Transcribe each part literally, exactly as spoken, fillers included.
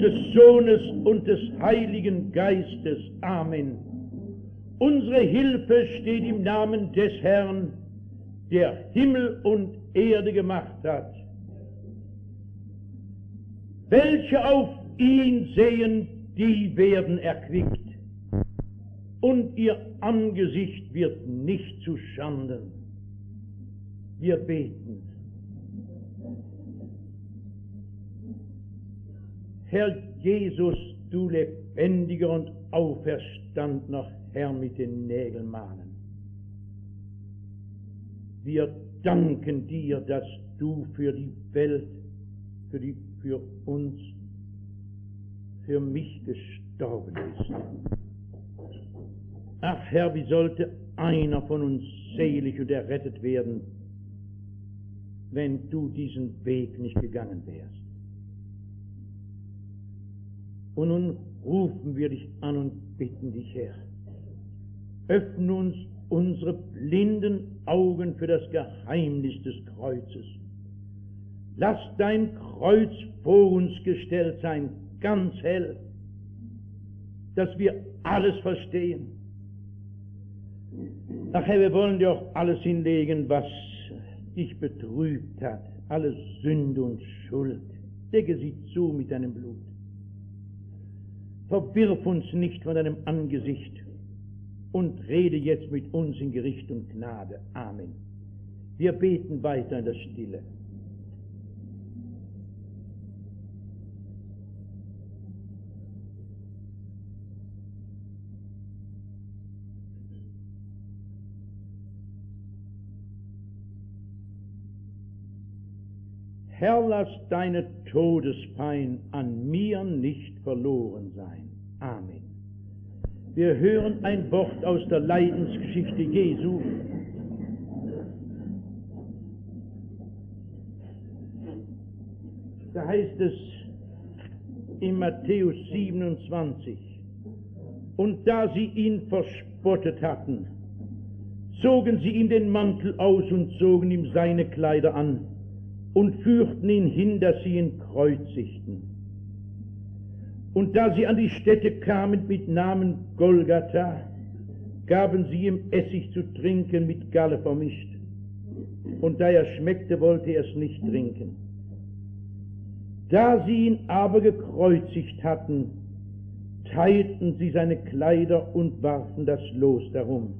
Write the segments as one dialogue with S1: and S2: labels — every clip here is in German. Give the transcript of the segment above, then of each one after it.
S1: des Sohnes und des Heiligen Geistes. Amen. Unsere Hilfe steht im Namen des Herrn, der Himmel und Erde gemacht hat. Welche auf ihn sehen, die werden erquickt, und ihr Angesicht wird nicht zu Schanden. Wir beten. Herr Jesus, du lebendiger und auferstandener Herr mit den Nägeln mahlen. Wir danken dir, dass du für die Welt, für, die, für uns, für mich gestorben bist. Ach Herr, wie sollte einer von uns selig und errettet werden, wenn du diesen Weg nicht gegangen wärst. Und nun rufen wir dich an und bitten dich, Herr, öffne uns unsere blinden Augen für das Geheimnis des Kreuzes. Lass dein Kreuz vor uns gestellt sein, ganz hell, dass wir alles verstehen. Ach Herr, wir wollen dir auch alles hinlegen, was dich betrübt hat, alle Sünde und Schuld. Decke sie zu mit deinem Blut. Verwirf uns nicht von deinem Angesicht und rede jetzt mit uns in Gericht und Gnade. Amen. Wir beten weiter in der Stille. Herr, lass deine Todespein an mir nicht verloren sein. Amen. Wir hören ein Wort aus der Leidensgeschichte Jesu. Da heißt es in Matthäus siebenundzwanzig, und da sie ihn verspottet hatten, zogen sie ihm den Mantel aus und zogen ihm seine Kleider an und führten ihn hin, dass sie ihn kreuzigten. Und da sie an die Stätte kamen mit Namen Golgatha, gaben sie ihm Essig zu trinken mit Galle vermischt. Und da er schmeckte, wollte er es nicht trinken. Da sie ihn aber gekreuzigt hatten, teilten sie seine Kleider und warfen das Los darum.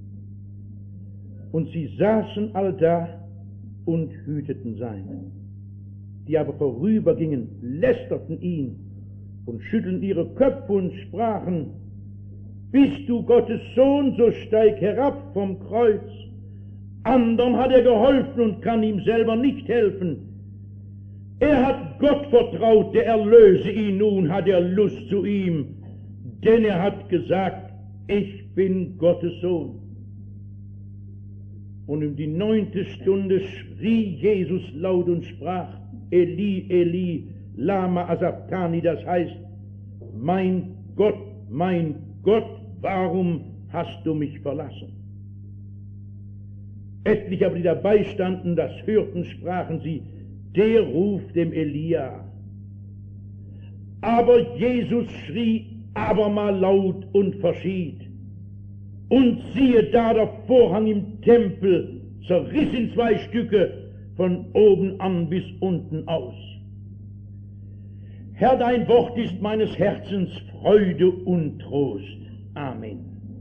S1: Und sie saßen allda und hüteten sein. Die aber vorübergingen, lästerten ihn und schüttelten ihre Köpfe und sprachen: Bist du Gottes Sohn, so steig herab vom Kreuz. Andern hat er geholfen und kann ihm selber nicht helfen. Er hat Gott vertraut, der erlöse ihn nun, hat er Lust zu ihm, denn er hat gesagt, ich bin Gottes Sohn. Und um die neunte Stunde schrie Jesus laut und sprach: Eli, Eli, lama asabtani, das heißt, mein Gott, mein Gott, warum hast du mich verlassen? Etliche aber, die dabei standen, das hörten, sprachen sie: Der ruft dem Elia. Aber Jesus schrie abermal laut und verschied. Und siehe da, der Vorhang im Tempel zerriss in zwei Stücke, von oben an bis unten aus. Herr, dein Wort ist meines Herzens Freude und Trost. Amen.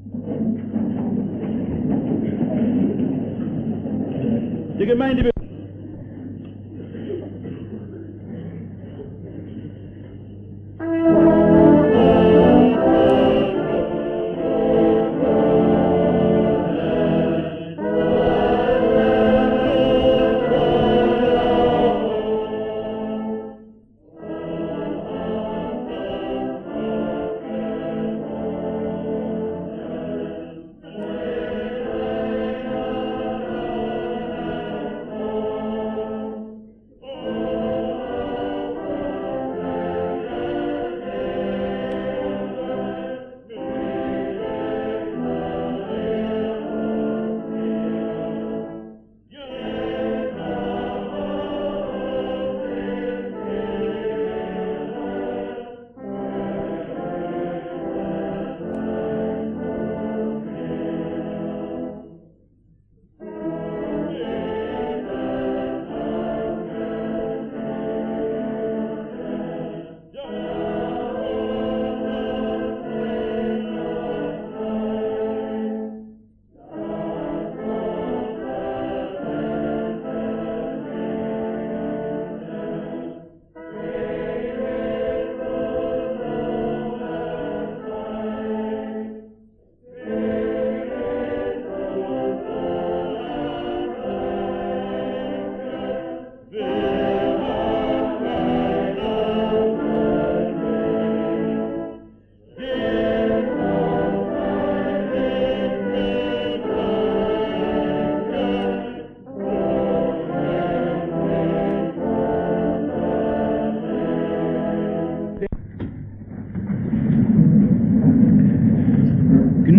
S1: Die Gemeinde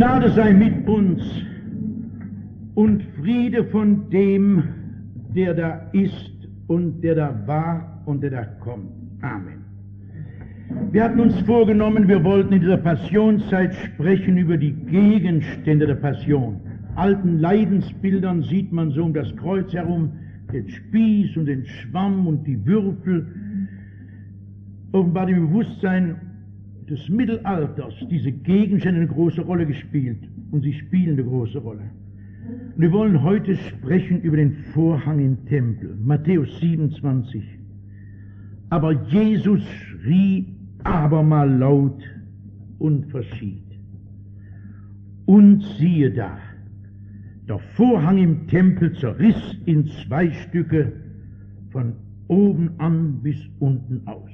S1: Gnade sei mit uns und Friede von dem, der da ist und der da war und der da kommt. Amen. Wir hatten uns vorgenommen, wir wollten in dieser Passionszeit sprechen über die Gegenstände der Passion. Alten Leidensbildern sieht man so um das Kreuz herum den Spieß und den Schwamm und die Würfel. Offenbar im Bewusstsein des Mittelalters diese Gegenstände eine große Rolle gespielt und sie spielen eine große Rolle. Und wir wollen heute sprechen über den Vorhang im Tempel. Matthäus siebenundzwanzig. Aber Jesus schrie abermal laut und verschied. Und siehe da, der Vorhang im Tempel zerriss in zwei Stücke von oben an bis unten aus.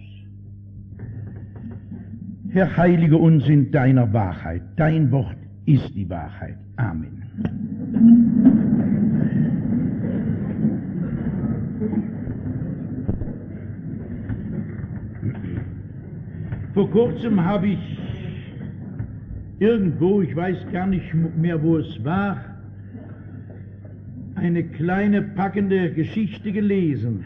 S1: Herr, heilige uns in deiner Wahrheit. Dein Wort ist die Wahrheit. Amen. Vor kurzem habe ich irgendwo, ich weiß gar nicht mehr, wo es war, eine kleine packende Geschichte gelesen.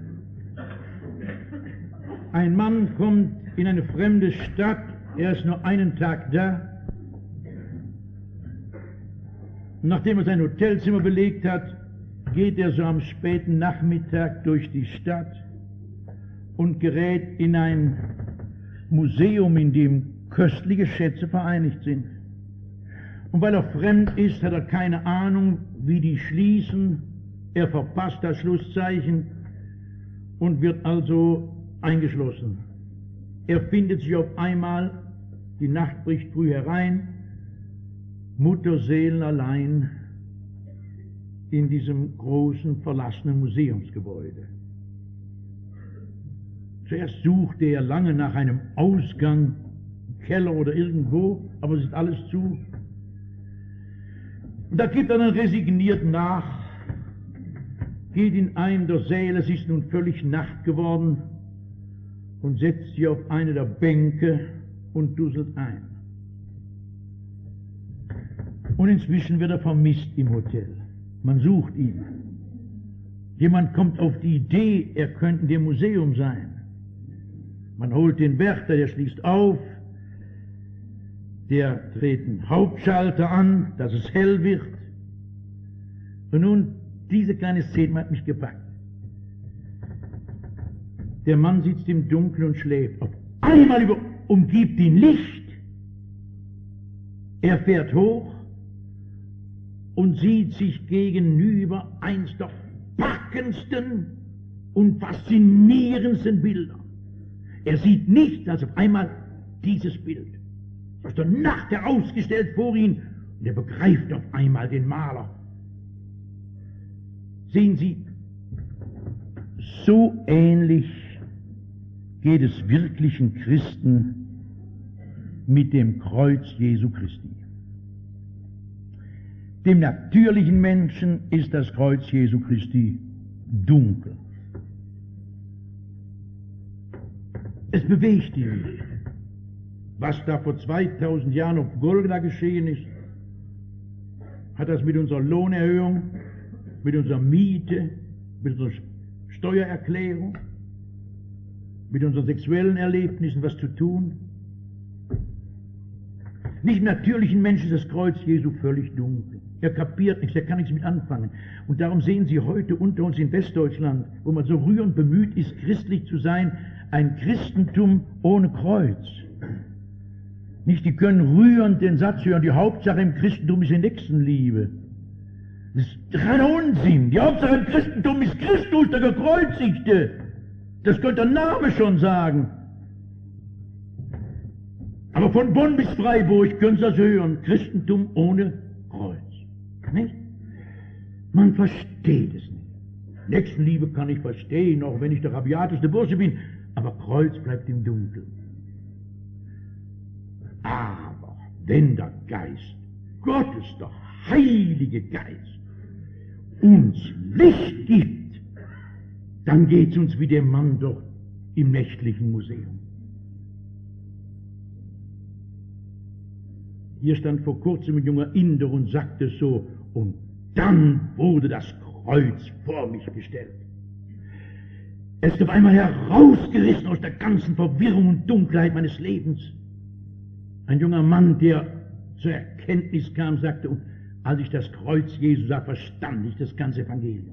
S1: Ein Mann kommt in eine fremde Stadt, er ist nur einen Tag da. Nachdem er sein Hotelzimmer belegt hat, geht er so am späten Nachmittag durch die Stadt und gerät in ein Museum, in dem köstliche Schätze vereinigt sind. Und weil er fremd ist, hat er keine Ahnung, wie die schließen. Er verpasst das Schlusszeichen und wird also eingeschlossen. Er findet sich auf einmal, die Nacht bricht früh herein, mutterseelenallein in diesem großen, verlassenen Museumsgebäude. Zuerst suchte er lange nach einem Ausgang, Keller oder irgendwo, aber es ist alles zu. Und da gibt er dann resigniert nach, geht in einen der Säle, es ist nun völlig Nacht geworden, und setzt sich auf eine der Bänke und dusselt ein. Und inzwischen wird er vermisst im Hotel. Man sucht ihn. Jemand kommt auf die Idee, er könnte in dem Museum sein. Man holt den Wärter, der schließt auf, der dreht einen Hauptschalter an, dass es hell wird. Und nun, diese kleine Szene hat mich gepackt. Der Mann sitzt im Dunkeln und schläft. Auf einmal über, umgibt ihn Licht. Er fährt hoch und sieht sich gegenüber eins der packendsten und faszinierendsten Bilder. Er sieht nichts als auf einmal dieses Bild, aus der Nacht herausgestellt vor ihn, und er begreift auf einmal den Maler. Sehen Sie, so ähnlich geht es wirklichen Christen mit dem Kreuz Jesu Christi. Dem natürlichen Menschen ist das Kreuz Jesu Christi dunkel. Es bewegt ihn nicht. Was da vor zweitausend Jahren auf Golgatha geschehen ist, hat das mit unserer Lohnerhöhung, mit unserer Miete, mit unserer Steuererklärung, mit unseren sexuellen Erlebnissen was zu tun? Nicht im natürlichen Menschen ist das Kreuz Jesu völlig dunkel. Er kapiert nichts, er kann nichts mit anfangen. Und darum sehen Sie heute unter uns in Westdeutschland, wo man so rührend bemüht ist, christlich zu sein, ein Christentum ohne Kreuz. Nicht, die können rührend den Satz hören, die Hauptsache im Christentum ist die Nächstenliebe. Das ist reiner Unsinn. Die Hauptsache im Christentum ist Christus, der Gekreuzigte. Das könnte der Name schon sagen. Aber von Bonn bis Freiburg können Sie das hören. Christentum ohne Kreuz. Nicht? Man versteht es nicht. Nächstenliebe kann ich verstehen, auch wenn ich der rabiateste Bursche bin. Aber Kreuz bleibt im Dunkeln. Aber wenn der Geist Gottes, der Heilige Geist, uns Licht gibt, dann geht es uns wie dem Mann dort im nächtlichen Museum. Hier stand vor kurzem ein junger Inder und sagte so, und dann wurde das Kreuz vor mich gestellt. Es ist auf einmal herausgerissen aus der ganzen Verwirrung und Dunkelheit meines Lebens. Ein junger Mann, der zur Erkenntnis kam, sagte, und als ich das Kreuz Jesu sah, verstand ich das ganze Evangelium.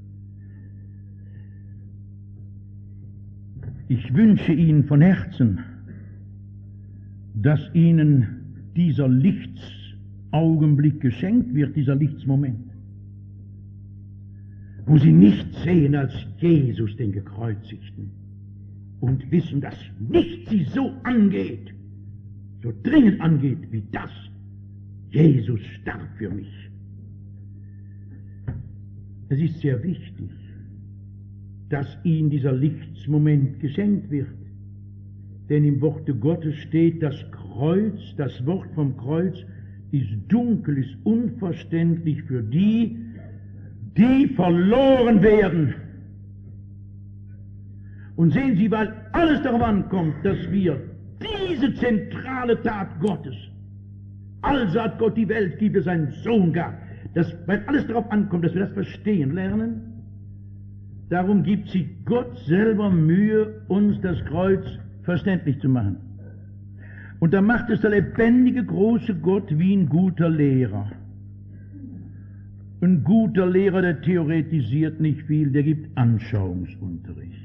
S1: Ich wünsche Ihnen von Herzen, dass Ihnen dieser Lichtsaugenblick geschenkt wird, dieser Lichtsmoment, wo Sie nichts sehen als Jesus, den Gekreuzigten, und wissen, dass nichts Sie so angeht, so dringend angeht, wie das. Jesus starb für mich. Es ist sehr wichtig, dass Ihnen dieser Lichtsmoment geschenkt wird. Denn im Worte Gottes steht, das Kreuz, das Wort vom Kreuz ist dunkel, ist unverständlich für die, die verloren werden. Und sehen Sie, weil alles darauf ankommt, dass wir diese zentrale Tat Gottes, also hat Gott die Welt, gibt es seinen Sohn gab, dass, weil alles darauf ankommt, dass wir das verstehen lernen, darum gibt sich Gott selber Mühe, uns das Kreuz verständlich zu machen. Und da macht es der lebendige, große Gott wie ein guter Lehrer. Ein guter Lehrer, der theoretisiert nicht viel, der gibt Anschauungsunterricht.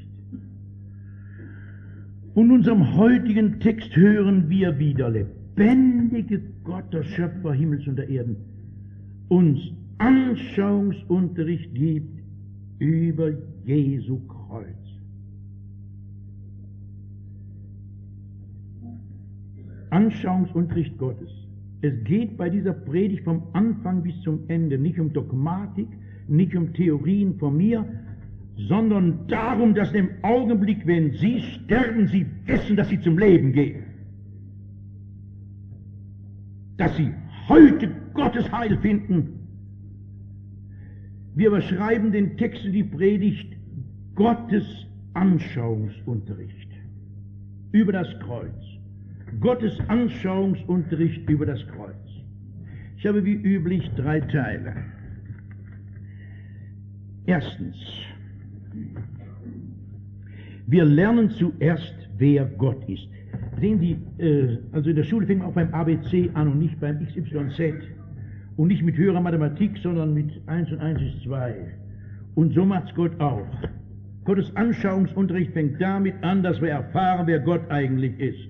S1: Und in unserem heutigen Text hören wir wieder, lebendige Gott, der Schöpfer Himmels und der Erden, uns Anschauungsunterricht gibt über Jesu Kreuz. Anschauungsunterricht Gottes. Es geht bei dieser Predigt vom Anfang bis zum Ende nicht um Dogmatik, nicht um Theorien von mir, sondern darum, dass im Augenblick, wenn Sie sterben, Sie wissen, dass Sie zum Leben gehen. Dass Sie heute Gottes Heil finden. Wir überschreiben den Text in die Predigt Gottes Anschauungsunterricht über das Kreuz. Gottes Anschauungsunterricht über das Kreuz. Ich habe wie üblich drei Teile. Erstens, wir lernen zuerst, wer Gott ist. Sehen Sie, äh, also in der Schule fängt man auch beim A B C an und nicht beim X Y Z und nicht mit höherer Mathematik, sondern mit eins und eins ist zwei. Und so macht's Gott auch. Gottes Anschauungsunterricht fängt damit an, dass wir erfahren, wer Gott eigentlich ist.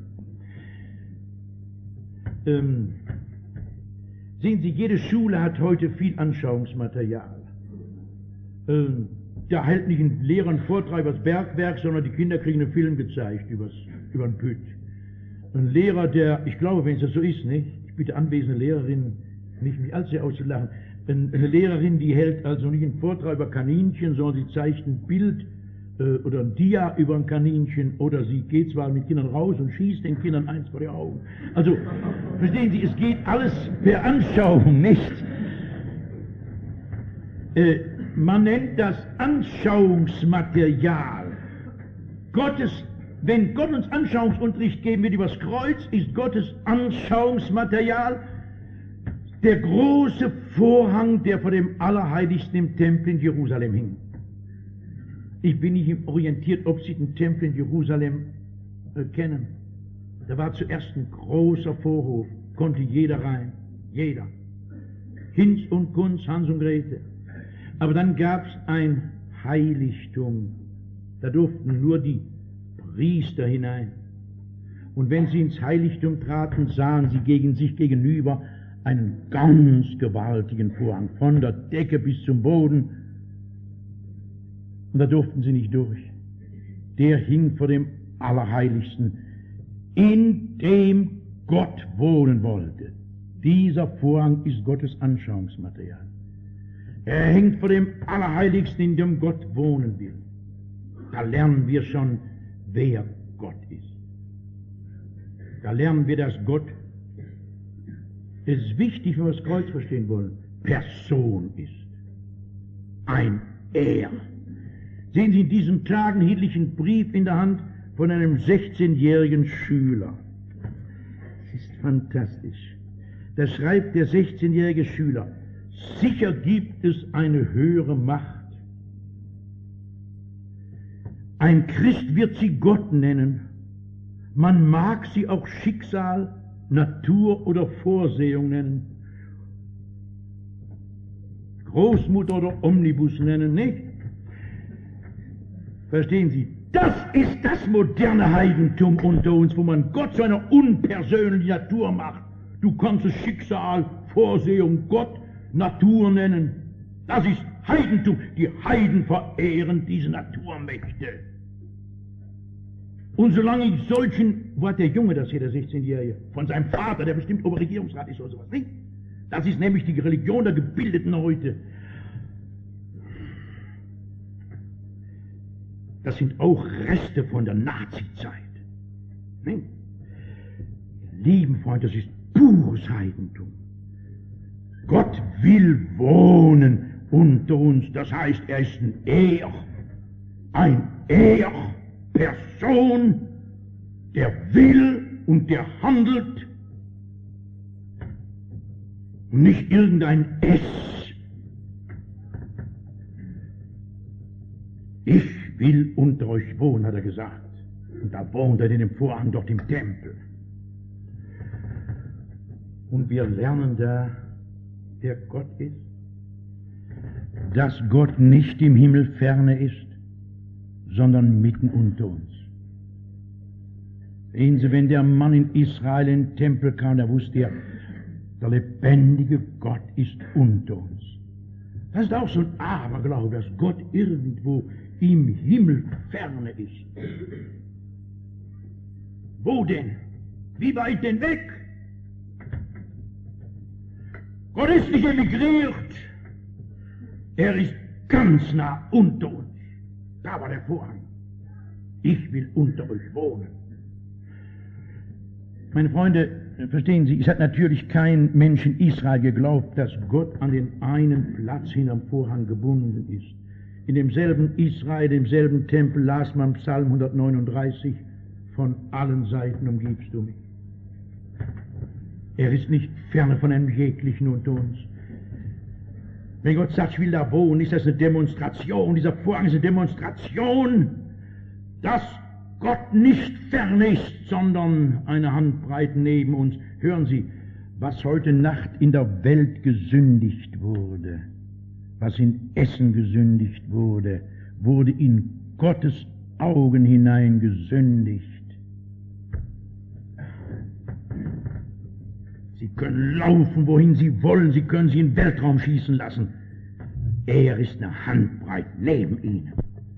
S1: Ähm, sehen Sie, jede Schule hat heute viel Anschauungsmaterial. Ähm, da hält nicht ein Lehrer einen Vortrag über das Bergwerk, sondern die Kinder kriegen einen Film gezeigt übers, über den Pütt. Ein Lehrer, der, ich glaube, wenn es das so ist, nicht? Ich bitte anwesende Lehrerinnen, nicht mich allzu sehr auszulachen, eine Lehrerin, die hält also nicht einen Vortrag über Kaninchen, sondern sie zeigt ein Bild äh, oder ein Dia über ein Kaninchen, oder sie geht zwar mit Kindern raus und schießt den Kindern eins vor die Augen. Also, verstehen Sie, es geht alles per Anschauung, nicht? Äh, man nennt das Anschauungsmaterial. Gottes, wenn Gott uns Anschauungsunterricht geben wird über das Kreuz, ist Gottes Anschauungsmaterial der große Vorhang, der vor dem Allerheiligsten im Tempel in Jerusalem hing. Ich bin nicht orientiert, ob Sie den Tempel in Jerusalem äh, kennen. Da war zuerst ein großer Vorhof, konnte jeder rein, jeder. Hinz und Kunz, Hans und Grete. Aber dann gab es ein Heiligtum. Da durften nur die Priester hinein. Und wenn sie ins Heiligtum traten, sahen sie gegen sich gegenüber einen ganz gewaltigen Vorhang, von der Decke bis zum Boden. Und da durften sie nicht durch. Der hing vor dem Allerheiligsten, in dem Gott wohnen wollte. Dieser Vorhang ist Gottes Anschauungsmaterial. Er hängt vor dem Allerheiligsten, in dem Gott wohnen will. Da lernen wir schon, wer Gott ist. Da lernen wir, dass Gott, es ist wichtig, wenn wir das Kreuz verstehen wollen, Person ist. Ein Er. Sehen Sie in diesen Tagen hielt ich einen Brief in der Hand von einem sechzehnjährigen Schüler. Es ist fantastisch. Da schreibt der sechzehnjährige Schüler: Sicher gibt es eine höhere Macht. Ein Christ wird sie Gott nennen. Man mag sie auch Schicksal, Natur oder Vorsehung nennen. Großmutter oder Omnibus nennen, nicht? Verstehen Sie? Das ist das moderne Heidentum unter uns, wo man Gott zu einer unpersönlichen Natur macht. Du kannst es Schicksal, Vorsehung, Gott, Natur nennen. Das ist Heidentum. Die Heiden verehren diese Naturmächte. Und solange ich solchen, wo hat der Junge das hier, der sechzehnjährige, von seinem Vater, der bestimmt Oberregierungsrat ist oder sowas, nicht? Das ist nämlich die Religion der Gebildeten heute. Das sind auch Reste von der Nazizeit. Nicht? Lieben Freunde, das ist pures Heidentum. Gott will wohnen unter uns, das heißt, er ist ein Er, ein Er, Person, der will und der handelt, und nicht irgendein Es. Ich will unter euch wohnen, hat er gesagt. Und da wohnt er in dem Vorhang dort im Tempel. Und wir lernen da, der Gott ist, dass Gott nicht im Himmel ferne ist, sondern mitten unter uns. Sehen Sie, wenn der Mann in Israel in den Tempel kam, da wusste er, der lebendige Gott ist unter uns. Das ist auch so ein Aberglaube, dass Gott irgendwo im Himmel ferne ist. Wo denn? Wie weit denn weg? Gott ist nicht emigriert. Er ist ganz nah unter uns. Da war der Vorhang. Ich will unter euch wohnen. Meine Freunde, verstehen Sie, es hat natürlich kein Mensch in Israel geglaubt, dass Gott an den einen Platz hinterm Vorhang gebunden ist. In demselben Israel, demselben Tempel las man Psalm hundertneununddreißig, von allen Seiten umgibst du mich. Er ist nicht ferne von einem jeglichen unter uns. Wenn Gott sagt, ich will da wohnen, ist das eine Demonstration. Dieser Vorhang ist eine Demonstration, dass Gott nicht fern ist, sondern eine Handbreit neben uns. Hören Sie, was heute Nacht in der Welt gesündigt wurde, was in Essen gesündigt wurde, wurde in Gottes Augen hinein gesündigt. Sie können laufen, wohin Sie wollen, Sie können sie in den Weltraum schießen lassen. Er ist eine Handbreit neben Ihnen.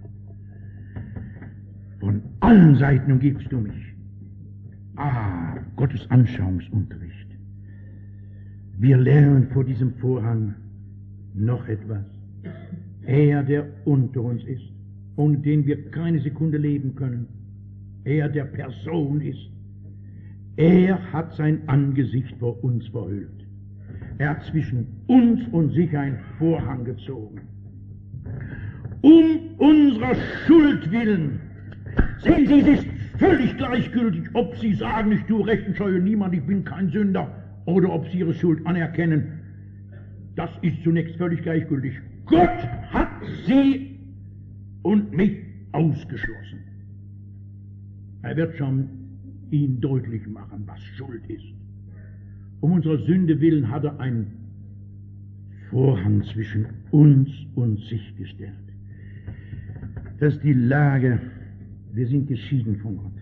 S1: Von allen Seiten umgibst du mich. Ah, Gottes Anschauungsunterricht. Wir lernen vor diesem Vorhang noch etwas. Er, der unter uns ist, ohne den wir keine Sekunde leben können. Er, der Person ist. Er hat sein Angesicht vor uns verhüllt. Er hat zwischen uns und sich einen Vorhang gezogen. Um unserer Schuld willen. Sehen Sie, es ist völlig gleichgültig, ob Sie sagen, ich tue Recht und scheue niemand, ich bin kein Sünder, oder ob Sie Ihre Schuld anerkennen. Das ist zunächst völlig gleichgültig. Gott hat Sie und mich ausgeschlossen. Er wird schon Ihnen deutlich machen, was Schuld ist. Um unserer Sünde willen hat er einen Vorhang zwischen uns und sich gestellt. Das ist die Lage, wir sind geschieden von Gott.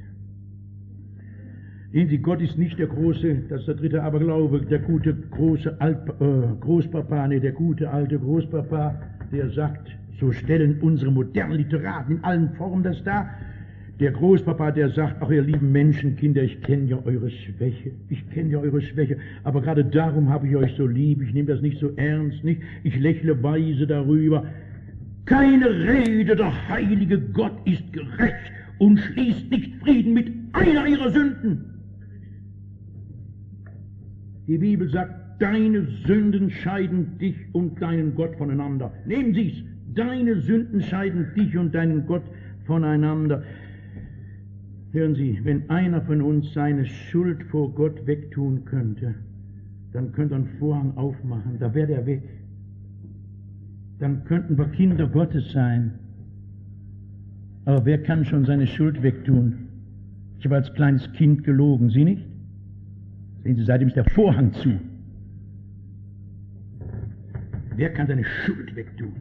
S1: Sehen Sie, Gott ist nicht der große, das ist der dritte Aberglaube, der gute große Alt, äh, Großpapa, nee, der gute alte Großpapa, der sagt, so stellen unsere modernen Literaten in allen Formen das dar. Der Großpapa, der sagt, ach ihr lieben Menschenkinder, ich kenne ja eure Schwäche, ich kenne ja eure Schwäche, aber gerade darum habe ich euch so lieb, ich nehme das nicht so ernst, nicht? Ich lächle weise darüber. Keine Rede, der heilige Gott ist gerecht und schließt nicht Frieden mit einer ihrer Sünden. Die Bibel sagt, deine Sünden scheiden dich und deinen Gott voneinander. Nehmen Sie es, deine Sünden scheiden dich und deinen Gott voneinander. Hören Sie, wenn einer von uns seine Schuld vor Gott wegtun könnte, dann könnte er einen Vorhang aufmachen, da wäre er weg. Dann könnten wir Kinder Gottes sein. Aber wer kann schon seine Schuld wegtun? Ich habe als kleines Kind gelogen, Sie nicht? Sehen Sie, seitdem ist der Vorhang zu. Wer kann seine Schuld wegtun?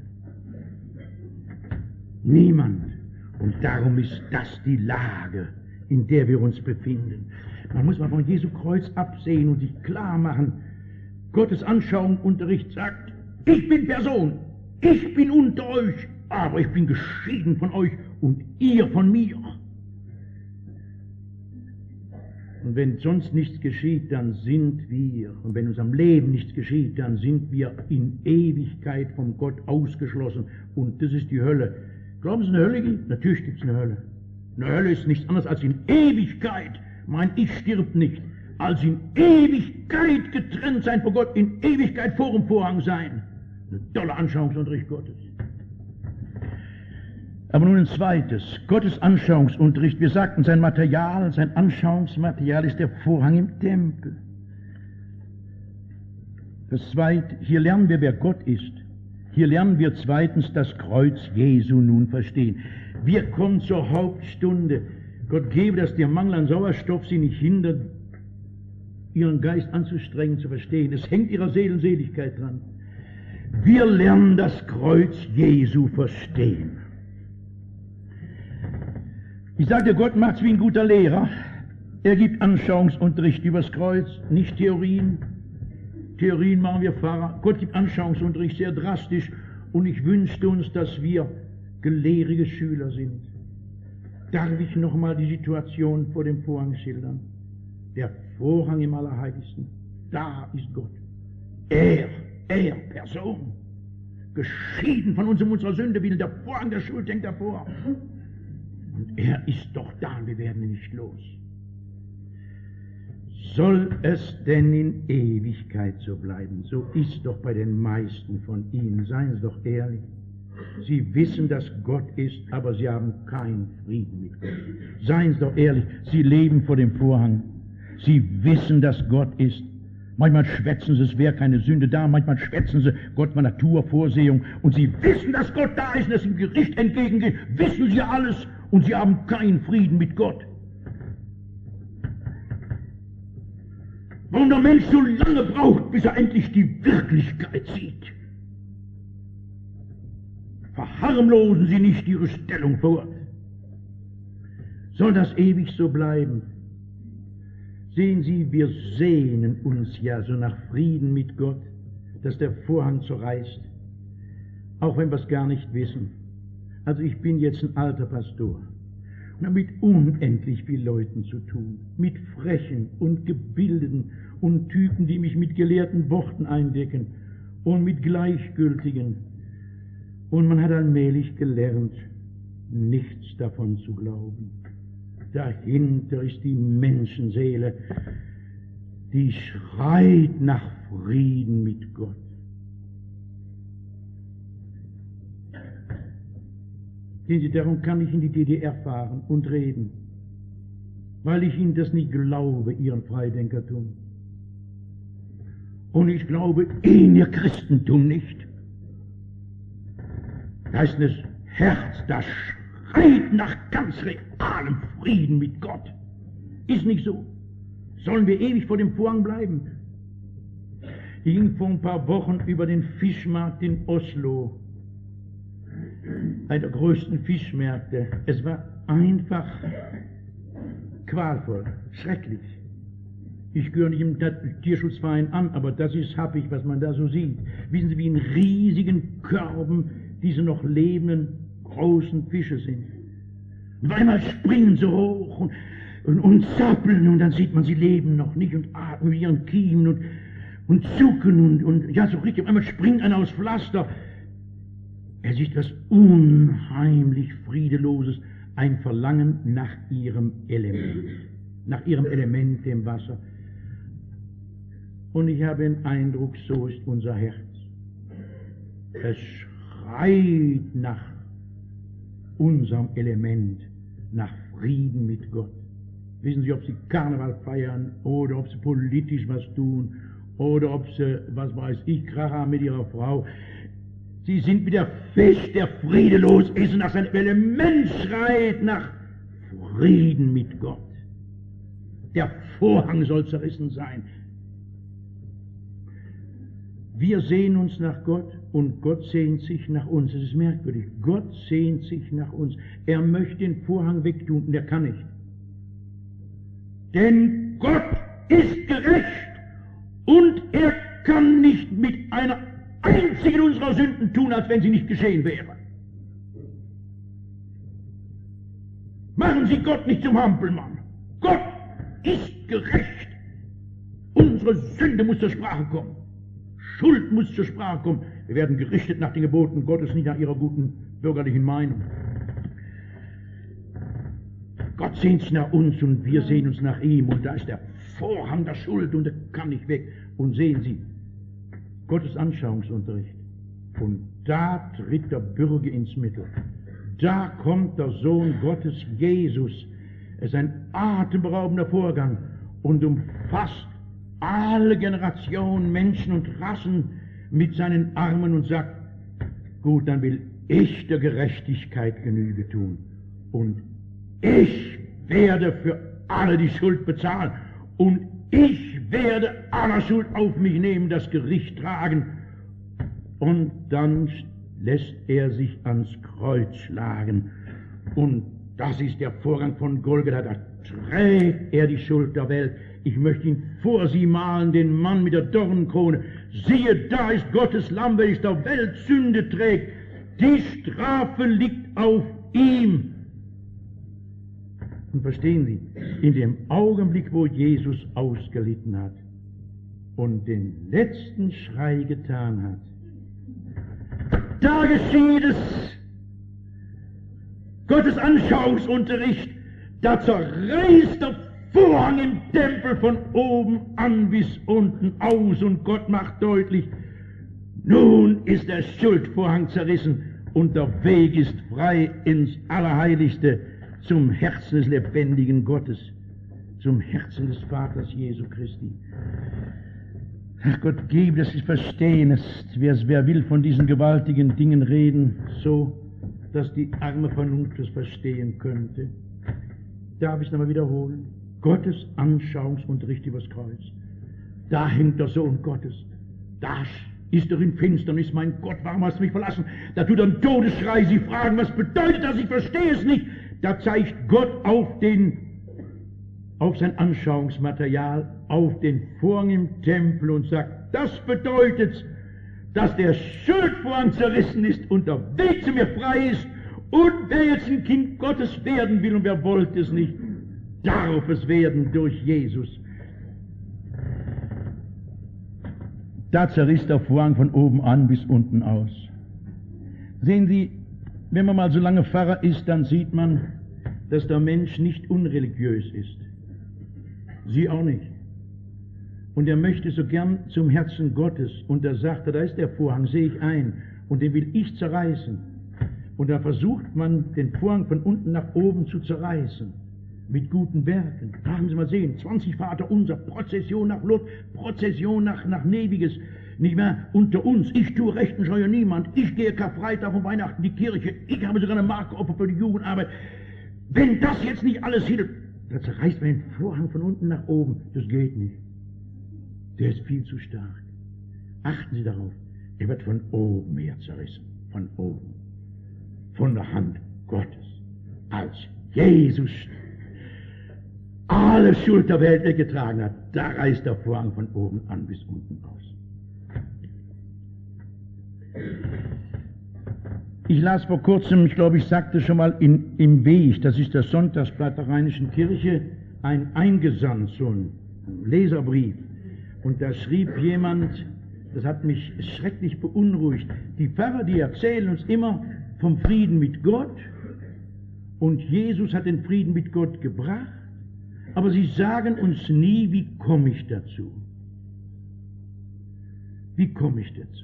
S1: Niemand. Und darum ist das die Lage, in der wir uns befinden. Man muss mal von Jesu Kreuz absehen und sich klar machen, Gottes Anschauungsunterricht sagt, ich bin Person, ich bin unter euch, aber ich bin geschieden von euch und ihr von mir. Und wenn sonst nichts geschieht, dann sind wir, und wenn unserem Leben nichts geschieht, dann sind wir in Ewigkeit von Gott ausgeschlossen. Und das ist die Hölle. Glauben Sie, eine Hölle gibt? Natürlich gibt es eine Hölle. Eine Hölle ist nichts anderes als in Ewigkeit. Mein Ich stirbt nicht. Als in Ewigkeit getrennt sein von Gott, in Ewigkeit vor dem Vorhang sein. Eine tolle Anschauungsunterricht Gottes. Aber nun ein zweites, Gottes Anschauungsunterricht. Wir sagten, sein Material, sein Anschauungsmaterial ist der Vorhang im Tempel. Das zweite, hier lernen wir, wer Gott ist. Hier lernen wir zweitens das Kreuz Jesu nun verstehen. Wir kommen zur Hauptstunde. Gott gebe, dass der Mangel an Sauerstoff Sie nicht hindert, Ihren Geist anzustrengen, zu verstehen. Es hängt Ihrer Seelenseligkeit dran. Wir lernen das Kreuz Jesu verstehen. Ich sagte, Gott macht es wie ein guter Lehrer. Er gibt Anschauungsunterricht übers Kreuz, nicht Theorien. Theorien machen wir Pfarrer. Gott gibt Anschauungsunterricht sehr drastisch. Und ich wünschte uns, dass wir gelehrige Schüler sind. Darf ich nochmal die Situation vor dem Vorhang schildern? Der Vorhang im Allerheiligsten. Da ist Gott. Er, er, Person. Geschieden von uns um unserer Sünde willen. Der Vorhang der Schuld hängt davor. Und er ist doch da und wir werden ihn nicht los. Soll es denn in Ewigkeit so bleiben? So ist doch bei den meisten von Ihnen. Seien Sie doch ehrlich. Sie wissen, dass Gott ist, aber Sie haben keinen Frieden mit Gott. Seien Sie doch ehrlich. Sie leben vor dem Vorhang. Sie wissen, dass Gott ist. Manchmal schwätzen Sie, es wäre keine Sünde da. Manchmal schwätzen Sie, Gott war Naturvorsehung. Und Sie wissen, dass Gott da ist und es im Gericht entgegengeht. Wissen Sie alles. Und Sie haben keinen Frieden mit Gott. Warum der Mensch so lange braucht, bis er endlich die Wirklichkeit sieht. Verharmlosen Sie nicht Ihre Stellung vor Gott. Soll das ewig so bleiben? Sehen Sie, wir sehnen uns ja so nach Frieden mit Gott, dass der Vorhang zerreißt, auch wenn wir es gar nicht wissen. Also ich bin jetzt ein alter Pastor und habe mit unendlich vielen Leuten zu tun, mit Frechen und Gebildeten und Typen, die mich mit gelehrten Worten eindecken und mit Gleichgültigen. Und man hat allmählich gelernt, nichts davon zu glauben. Dahinter ist die Menschenseele, die schreit nach Frieden mit Gott. Sehen Sie, darum kann ich in die D D R fahren und reden, weil ich Ihnen das nicht glaube, Ihren Freidenkertum. Und ich glaube Ihnen, Ihr Christentum nicht. Da ist das Herz, das schreit nach ganz realem Frieden mit Gott. Ist nicht so. Sollen wir ewig vor dem Vorhang bleiben? Ich ging vor ein paar Wochen über den Fischmarkt in Oslo, einer der größten Fischmärkte. Es war einfach qualvoll, schrecklich. Ich gehöre nicht im Tierschutzverein an, aber das ist happig, was man da so sieht. Wissen Sie, wie in riesigen Körben diese noch lebenden großen Fische sind. Und einmal springen sie hoch und, und, und zappeln und dann sieht man, sie leben noch nicht und atmen mit ihren Kiemen und, und zucken und, und ja, so richtig. Auf einmal springt einer aus Pflaster. Er sieht was unheimlich Friedeloses, ein Verlangen nach ihrem Element, nach ihrem Element, dem Wasser. Und ich habe den Eindruck, so ist unser Herz. Es schreit nach unserem Element, nach Frieden mit Gott. Wissen Sie, ob Sie Karneval feiern oder ob Sie politisch was tun oder ob Sie, was weiß ich, Krach haben mit Ihrer Frau. Sie sind wie der Fisch, der friedelos ist und nach seinem Element schreit nach Frieden mit Gott. Der Vorhang soll zerrissen sein. Wir sehnen uns nach Gott und Gott sehnt sich nach uns. Es ist merkwürdig. Gott sehnt sich nach uns. Er möchte den Vorhang wegtun und er kann nicht. Denn Gott ist gerecht und er kann nicht mit einer einzigen unserer Sünden tun, als wenn sie nicht geschehen wäre. Machen Sie Gott nicht zum Hampelmann. Gott ist gerecht. Unsere Sünde muss zur Sprache kommen. Schuld muss zur Sprache kommen. Wir werden gerichtet nach den Geboten Gottes, nicht nach ihrer guten bürgerlichen Meinung. Gott sehnt sich nach uns und wir sehen uns nach ihm. Und da ist der Vorhang der Schuld und er kann nicht weg. Und sehen Sie, Gottes Anschauungsunterricht. Und da tritt der Bürger ins Mittel. Da kommt der Sohn Gottes, Jesus. Es ist ein atemberaubender Vorgang und umfasst alle Generationen, Menschen und Rassen mit seinen Armen und sagt, gut, dann will ich der Gerechtigkeit Genüge tun und ich werde für alle die Schuld bezahlen und ich werde aller Schuld auf mich nehmen, das Gericht tragen. Und dann lässt er sich ans Kreuz schlagen und das ist der Vorgang von Golgatha, da trägt er die Schuld der Welt. Ich möchte ihn vor Sie malen, den Mann mit der Dornenkrone. Siehe, da ist Gottes Lamm, welches der Welt Sünde trägt. Die Strafe liegt auf ihm. Und verstehen Sie, in dem Augenblick, wo Jesus ausgelitten hat und den letzten Schrei getan hat, da geschieht es. Gottes Anschauungsunterricht, da zerreißt der Vorhang im Tempel von oben an bis unten aus und Gott macht deutlich, nun ist der Schuldvorhang zerrissen und der Weg ist frei ins Allerheiligste zum Herzen des lebendigen Gottes, zum Herzen des Vaters Jesu Christi. Ach Gott, gebe, dass Sie verstehen, es, wer, wer will von diesen gewaltigen Dingen reden, so, dass die arme Vernunft es verstehen könnte. Darf ich es nochmal wiederholen? Gottes Anschauungsunterricht übers Kreuz. Da hängt der Sohn Gottes. Da ist er in Finsternis. Mein Gott, warum hast du mich verlassen? Da tut er einen Todesschrei. Sie fragen, was bedeutet das? Ich verstehe es nicht. Da zeigt Gott auf den, auf sein Anschauungsmaterial, auf den Vorhang im Tempel und sagt, das bedeutet, dass der Schuldvorhang zerrissen ist und der Weg zu mir frei ist. Und wer jetzt ein Kind Gottes werden will und wer wollte es nicht, darf es werden durch Jesus. Da zerriss der Vorhang von oben an bis unten aus. Sehen Sie, wenn man mal so lange Pfarrer ist, dann sieht man, dass der Mensch nicht unreligiös ist. Sie auch nicht. Und er möchte so gern zum Herzen Gottes. Und er sagt, da ist der Vorhang, sehe ich ein. Und den will ich zerreißen. Und da versucht man, den Vorhang von unten nach oben zu zerreißen. Mit guten Werken. Da haben Sie mal sehen, zwanzig Vaterunser, Prozession nach Lot, Prozession nach, nach Neviges. Nicht mehr unter uns. Ich tue Rechten, scheue niemand. Ich gehe Karfreitag und Weihnachten in die Kirche. Ich habe sogar eine Markopfer für die Jugendarbeit. Wenn das jetzt nicht alles hilft, da zerreißt man den Vorhang von unten nach oben. Das geht nicht. Der ist viel zu stark. Achten Sie darauf. Er wird von oben her zerrissen. Von oben. Von der Hand Gottes. Als Jesus alle Schuld der Welt weggetragen hat, da reißt der Vorhang von oben an bis unten aus. Ich las vor kurzem, ich glaube, ich sagte schon mal, in, im Weg, das ist das Sonntagsblatt der Rheinischen Kirche, ein eingesandt, so ein Leserbrief. Und da schrieb jemand, das hat mich schrecklich beunruhigt, die Pfarrer, die erzählen uns immer vom Frieden mit Gott und Jesus hat den Frieden mit Gott gebracht, aber sie sagen uns nie, wie komme ich dazu? Wie komme ich dazu?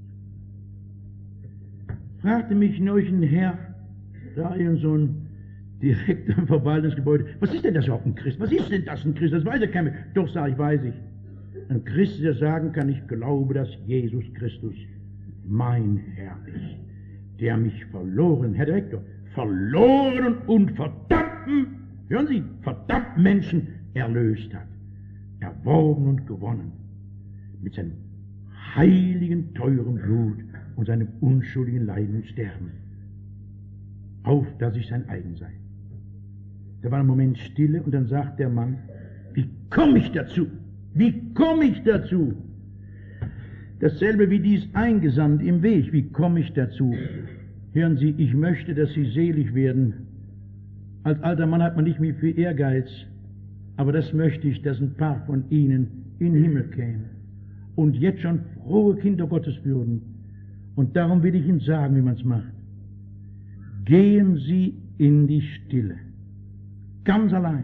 S1: Fragte mich neulich ein Herr, da irgend so ein
S2: direkt am Verwaltungsgebäude. Was ist denn das überhaupt ein Christ? Was ist denn das ein Christ? Das weiß ja keiner. Doch, sage ich, weiß ich. Ein Christ, der sagen kann, ich glaube, dass Jesus Christus mein Herr ist, der mich verloren, Herr Direktor, verlorenen und verdammten, hören Sie, verdammten Menschen erlöst hat, erworben und gewonnen, mit seinem heiligen, teuren Blut und seinem unschuldigen Leiden und Sterben, auf, dass ich sein eigen sei. Da war ein Moment Stille und dann sagt der Mann, wie komme ich dazu? Wie komme ich dazu? Dasselbe wie dies eingesandt im Weg. Wie komme ich dazu? Hören Sie, ich möchte, dass Sie selig werden. Als alter Mann hat man nicht mehr viel Ehrgeiz, aber das möchte ich, dass ein paar von Ihnen in den Himmel kämen und jetzt schon frohe Kinder Gottes würden. Und darum will ich Ihnen sagen, wie man es macht. Gehen Sie in die Stille, ganz allein,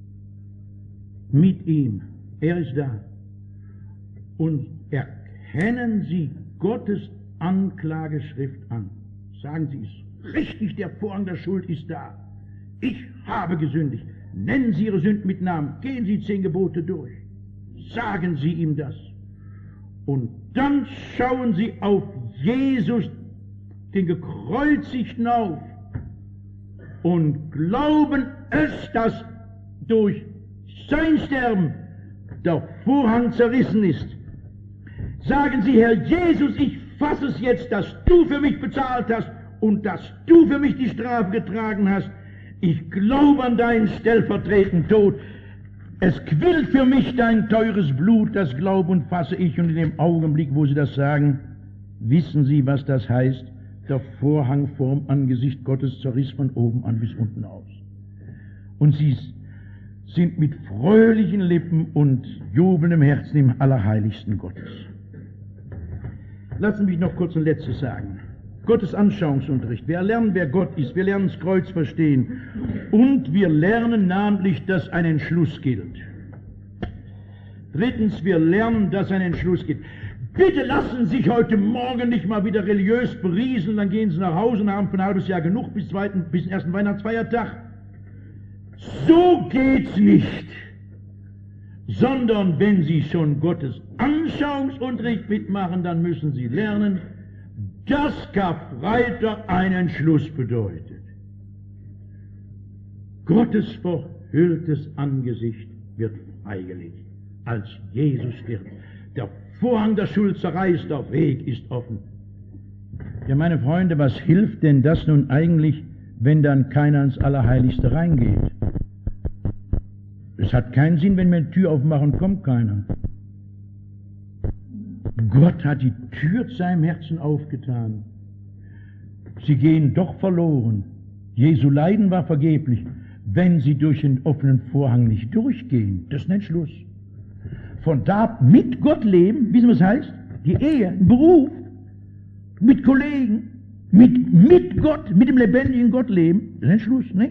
S2: mit ihm. Er ist da. Und erkennen Sie Gottes Anklageschrift an. Sagen Sie es. Richtig, der Vorhang der Schuld ist da. Ich habe gesündigt. Nennen Sie Ihre Sünden mit Namen. Gehen Sie zehn Gebote durch. Sagen Sie ihm das. Und dann schauen Sie auf Jesus, den Gekreuzigten, auf und glauben es, dass durch sein Sterben der Vorhang zerrissen ist. Sagen Sie, Herr Jesus, ich fasse es jetzt, dass du für mich bezahlt hast und dass du für mich die Strafe getragen hast. Ich glaube an deinen stellvertretenden Tod. Es quillt für mich dein teures Blut, das glaube und fasse ich. Und in dem Augenblick, wo Sie das sagen, wissen Sie, was das heißt. Der Vorhang vorm Angesicht Gottes zerriss von oben an bis unten aus. Und Sie sind mit fröhlichen Lippen und jubelndem Herzen im Allerheiligsten Gottes. Lassen Sie mich noch kurz ein Letztes sagen. Gottes Anschauungsunterricht. Wir lernen, wer Gott ist. Wir lernen das Kreuz verstehen. Und wir lernen namentlich, dass ein Entschluss gilt. Drittens, wir lernen, dass ein Entschluss gilt. Bitte lassen Sie sich heute Morgen nicht mal wieder religiös berieseln, dann gehen Sie nach Hause und haben für ein halbes Jahr genug bis, zweiten, bis den ersten Weihnachtsfeiertag. So geht's nicht. Sondern wenn Sie schon Gottes Anschauungsunterricht mitmachen, dann müssen Sie lernen, dass Karfreitag einen Entschluss bedeutet. Gottes verhülltes Angesicht wird freigelegt, als Jesus stirbt. Der Vorhang der Schuld zerreißt, der Weg ist offen. Ja, meine Freunde, was hilft denn das nun eigentlich, wenn dann keiner ins Allerheiligste reingeht? Es hat keinen Sinn, wenn wir eine Tür aufmachen, kommt keiner. Gott hat die Tür zu seinem Herzen aufgetan. Sie gehen doch verloren. Jesu Leiden war vergeblich, wenn sie durch den offenen Vorhang nicht durchgehen. Das ist ein Entschluss. Von da mit Gott leben, wissen Sie, was heißt? Die Ehe, ein Beruf, mit Kollegen, mit, mit Gott, mit dem lebendigen Gott leben, das ist ein Entschluss, ne?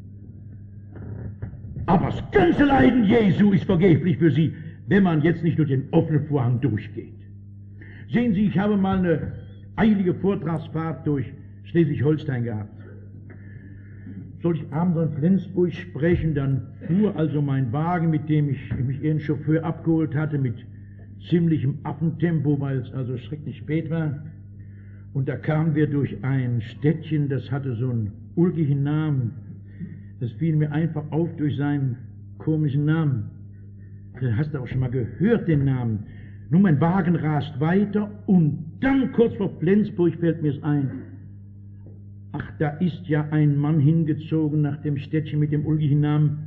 S2: Aber das ganze Leiden Jesu ist vergeblich für Sie, wenn man jetzt nicht durch den offenen Vorhang durchgeht. Sehen Sie, ich habe mal eine eilige Vortragsfahrt durch Schleswig-Holstein gehabt. Sollte ich abends in Flensburg sprechen, dann fuhr also mein Wagen, mit dem ich mich ihren Chauffeur abgeholt hatte, mit ziemlichem Affentempo, weil es also schrecklich spät war. Und da kamen wir durch ein Städtchen, das hatte so einen ulkigen Namen. Das fiel mir einfach auf durch seinen komischen Namen. Du hast auch schon mal gehört, den Namen. Nun, mein Wagen rast weiter und dann kurz vor Flensburg fällt mir es ein. Ach, da ist ja ein Mann hingezogen nach dem Städtchen mit dem ulkigen Namen,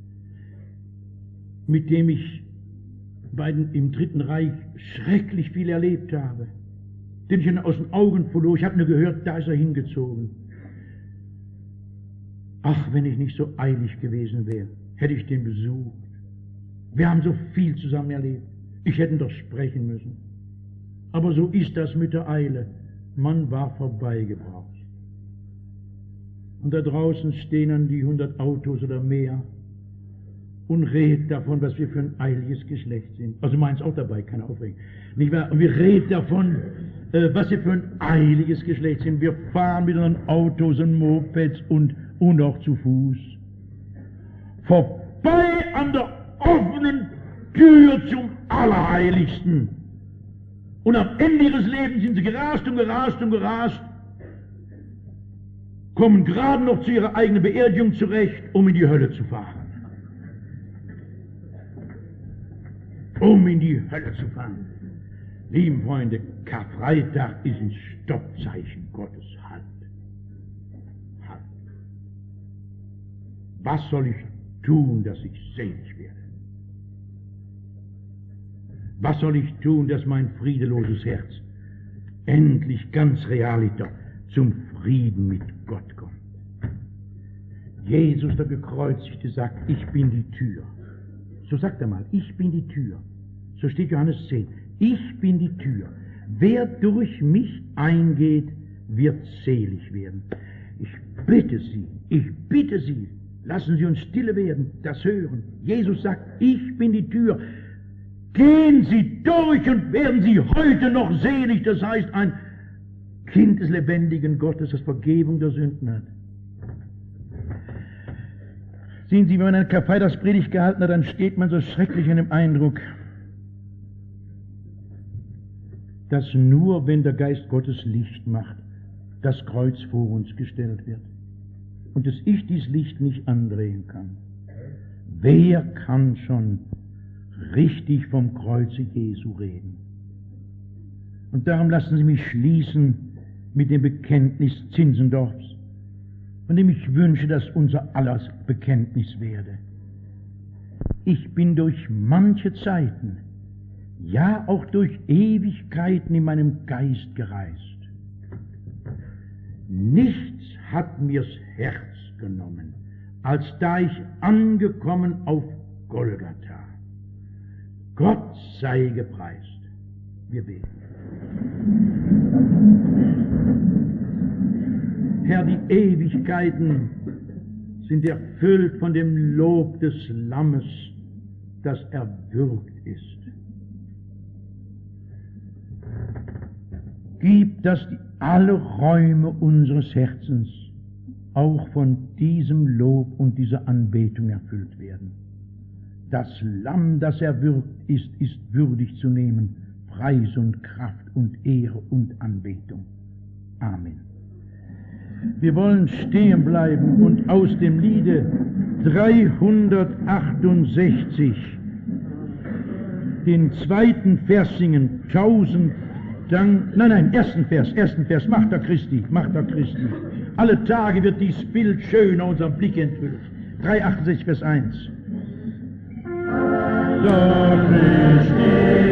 S2: mit dem ich bei den, im Dritten Reich schrecklich viel erlebt habe, den ich aus den Augen verlor. Ich habe nur gehört, da ist er hingezogen. Ach, wenn ich nicht so eilig gewesen wäre, hätte ich den besucht. Wir haben so viel zusammen erlebt. Ich hätte doch sprechen müssen. Aber so ist das mit der Eile. Man war vorbeigebracht. Und da draußen stehen dann die hundert Autos oder mehr und reden davon, was wir für ein eiliges Geschlecht sind. Also meins auch dabei, keine Aufregung. Nicht wahr? Und wir reden davon, äh, was wir für ein eiliges Geschlecht sind. Wir fahren mit unseren Autos und Mopeds und und auch zu Fuß. Vorbei an der offenen Tür zum Allerheiligsten. Und am Ende ihres Lebens sind sie gerast und gerast und gerast, kommen gerade noch zu ihrer eigenen Beerdigung zurecht, um in die Hölle zu fahren. Um in die Hölle zu fahren. Lieben Freunde, Karfreitag ist ein Stoppzeichen Gottes. Halt. Halt. Was soll ich tun, dass ich selig werde? Was soll ich tun, dass mein friedeloses Herz endlich ganz realiter zum Frieden mit Gott kommt? Jesus, der Gekreuzigte, sagt, ich bin die Tür. So sagt er mal, ich bin die Tür. So steht Johannes zehn. Ich bin die Tür. Wer durch mich eingeht, wird selig werden. Ich bitte Sie, ich bitte Sie, lassen Sie uns stille werden, das hören. Jesus sagt, ich bin die Tür. Gehen Sie durch und werden Sie heute noch selig. Das heißt, ein Kind des lebendigen Gottes, das Vergebung der Sünden hat. Sehen Sie, wenn man eine Karfreitagspredigt gehalten hat, dann steht man so schrecklich in dem Eindruck, dass nur, wenn der Geist Gottes Licht macht, das Kreuz vor uns gestellt wird und dass ich dieses Licht nicht andrehen kann. Wer kann schon richtig vom Kreuze Jesu reden? Und darum lassen Sie mich schließen mit dem Bekenntnis Zinzendorfs, von dem ich wünsche, dass unser aller Bekenntnis werde. Ich bin durch manche Zeiten, ja auch durch Ewigkeiten in meinem Geist gereist. Nichts hat mir's Herz genommen, als da ich angekommen auf Golgatha. Gott sei gepreist. Wir beten. Herr, die Ewigkeiten sind erfüllt von dem Lob des Lammes, das erwürgt ist. Gib, dass die, alle Räume unseres Herzens auch von diesem Lob und dieser Anbetung erfüllt werden. Das Lamm, das erwürgt ist, ist würdig zu nehmen, Preis und Kraft und Ehre und Anbetung. Amen. Wir wollen stehen bleiben und aus dem Liede dreihundertachtundsechzig den zweiten Vers singen. Tausend Dank. Nein, nein, ersten Vers, ersten Vers. Martha Christi, Martha Christi. Alle Tage wird dies Bild schöner unserem Blick enthüllt. dreihundertachtundsechzig, Vers eins. So Christi,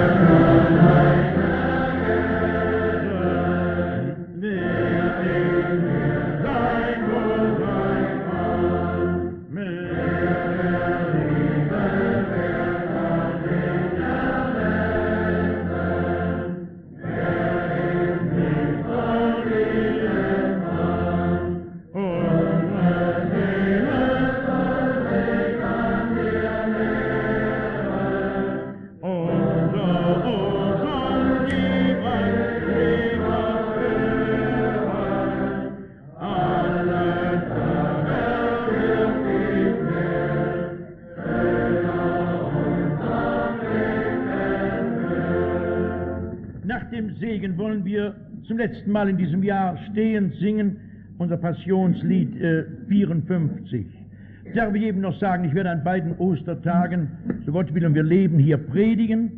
S2: wollen wir zum letzten Mal in diesem Jahr stehend singen, unser Passionslied äh, vierundfünfzig. Ich darf jedem noch sagen, ich werde an beiden Ostertagen, so Gott will und wir leben, hier predigen.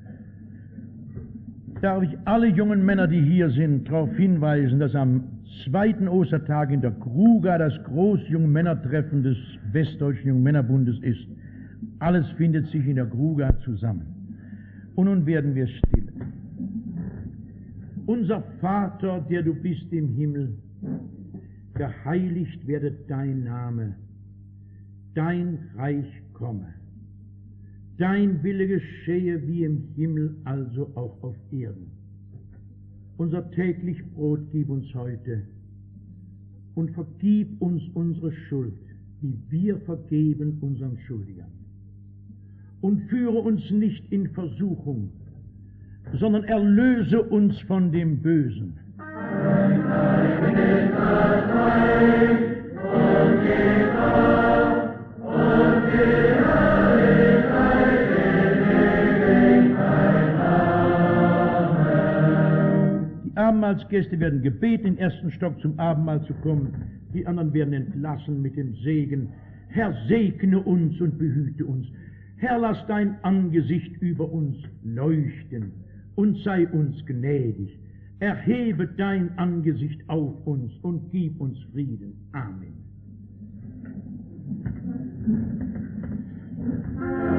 S2: Darf ich alle jungen Männer, die hier sind, darauf hinweisen, dass am zweiten Ostertag in der Gruga das große Jungmännertreffen des Westdeutschen Jungmännerbundes ist. Alles findet sich in der Gruga zusammen. Und nun werden wir still. Unser Vater, der du bist im Himmel, geheiligt werde dein Name, dein Reich komme, dein Wille geschehe wie im Himmel, also auch auf Erden. Unser täglich Brot gib uns heute und vergib uns unsere Schuld, wie wir vergeben unseren Schuldigern. Und führe uns nicht in Versuchung, sondern erlöse uns von dem Bösen. Dein Reich ist das Reich Die Abendmahlsgäste werden gebeten, in den ersten Stock zum Abendmahl zu kommen. Die anderen werden entlassen mit dem Segen. Herr, segne uns und behüte uns. Herr, lass dein Angesicht über uns leuchten und sei uns gnädig. Erhebe dein Angesicht auf uns und gib uns Frieden. Amen.